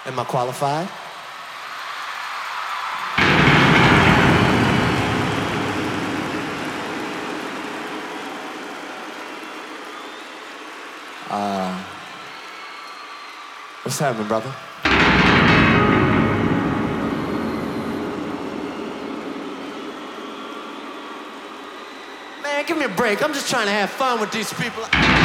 Am I qualified? What's happening, brother? Man, give me a break. I'm just trying to have fun with these people.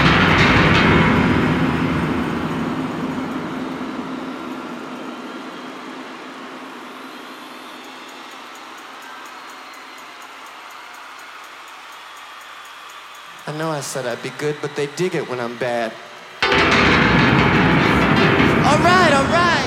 I know I said I'd be good, but they dig it when I'm bad. All right, all right.